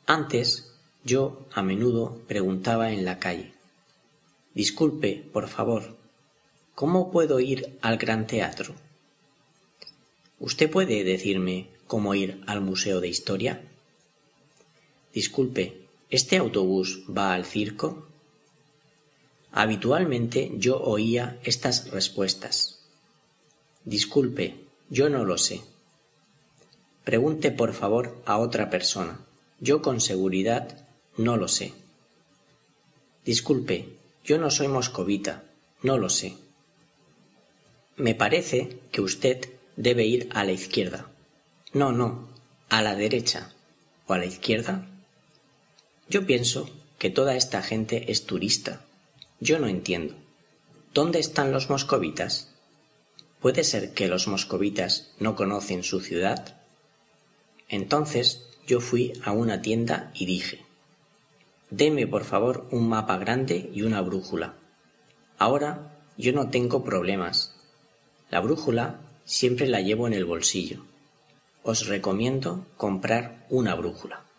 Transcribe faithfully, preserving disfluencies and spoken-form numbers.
Antes, yo a menudo preguntaba en la calle: «Disculpe, por favor, ¿cómo puedo ir al Gran Teatro?» ¿Usted puede decirme cómo ir al Museo de Historia? Disculpe, ¿este autobús va al circo? Habitualmente yo oía estas respuestas: Disculpe, yo no lo sé. Pregunte por favor a otra persona. Yo con seguridad no lo sé. Disculpe, yo no soy moscovita, no lo sé. Me parece que usted debe ir a la izquierda. No, no, a la derecha. ¿O a la izquierda? Yo pienso que toda esta gente es turista. Yo no entiendo. ¿Dónde están los moscovitas? ¿Puede ser que los moscovitas no conocen su ciudad? Entonces yo fui a una tienda y dije: «Deme por favor un mapa grande y una brújula. Ahora yo no tengo problemas. La brújula siempre la llevo en el bolsillo. Os recomiendo comprar una brújula».